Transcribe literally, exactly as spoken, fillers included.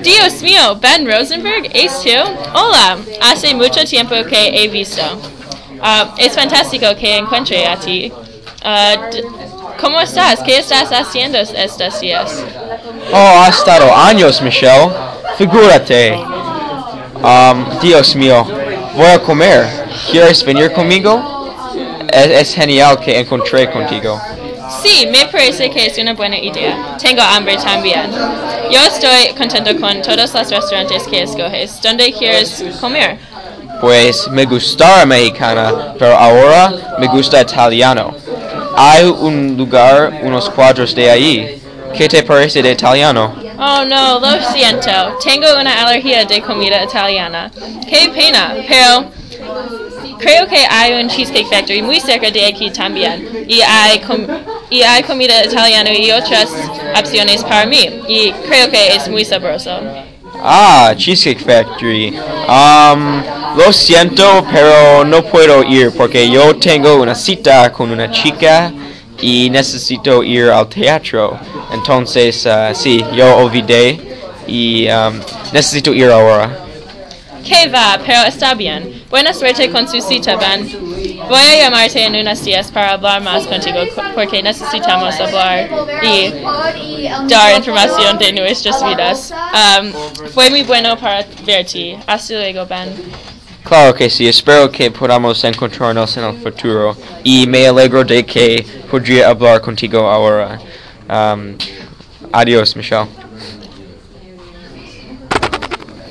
Dios mío, Ben Rosenberg, Ace two. Hola, hace mucho tiempo que he visto. Uh, es fantástico que encuentre a ti. Uh, ¿Cómo estás? ¿Qué estás haciendo estos días? Oh, ha estado años, Michelle. Figúrate. Um, Dios mío, voy a comer. ¿Quieres venir conmigo? Es, es genial que encontré contigo. Sí, me parece que es una buena idea. Tengo hambre también. Yo estoy contento con todos los restaurantes que escoges. ¿Dónde quieres comer? Pues me gusta mexicana, pero ahora me gusta italiano. Hay un lugar unos cuadros de ahí. ¿Qué te parece de italiano? Oh no, lo siento. Tengo una alergia de comida italiana. Qué pena, pero creo que hay un Cheesecake Factory muy cerca de aquí también. Y hay, com y hay comida italiana y otras opciones para mí. Y creo que es muy sabroso. Ah, Cheesecake Factory. Um, lo siento, pero no puedo ir porque yo tengo una cita con una chica y necesito ir al teatro. Entonces, uh, sí, yo olvidé y um, necesito ir ahora. Que va, pero está bien. Buena suerte con su cita, Ben. Voy a llamarte en unos días para hablar más contigo porque necesitamos hablar y dar información de nuestras vidas. Um, fue muy bueno para verte. Hasta luego, Ben. Claro que sí, espero que podamos encontrarnos en el futuro y me alegro de que podría hablar contigo ahora. Um, adiós, Michelle.